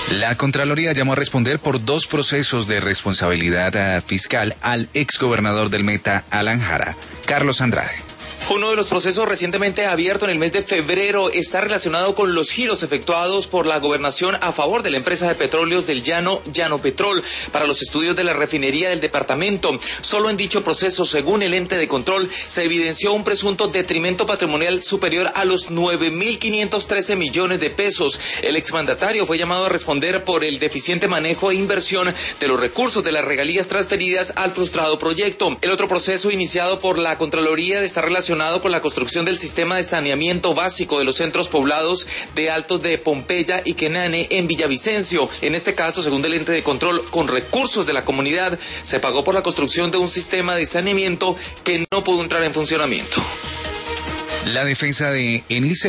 La Contraloría llamó a responder por 2 procesos de responsabilidad fiscal al exgobernador del Meta, Alan Jara. Carlos Andrade. Uno de los procesos recientemente abierto en el mes de febrero está relacionado con los giros efectuados por la gobernación a favor de la empresa de petróleos del Llano, Llano Petrol, para los estudios de la refinería del departamento. Solo en dicho proceso, según el ente de control, se evidenció un presunto detrimento patrimonial superior a los 9.513 millones de pesos. El exmandatario fue llamado a responder por el deficiente manejo e inversión de los recursos de las regalías transferidas al frustrado proyecto. El otro proceso iniciado por la Contraloría está relacionado con la construcción del sistema de saneamiento básico de los centros poblados de Altos de Pompeya y Quenane en Villavicencio. En este caso, según el ente de control, con recursos de la comunidad, se pagó por la construcción de un sistema de saneamiento que no pudo entrar en funcionamiento. La defensa de Enilce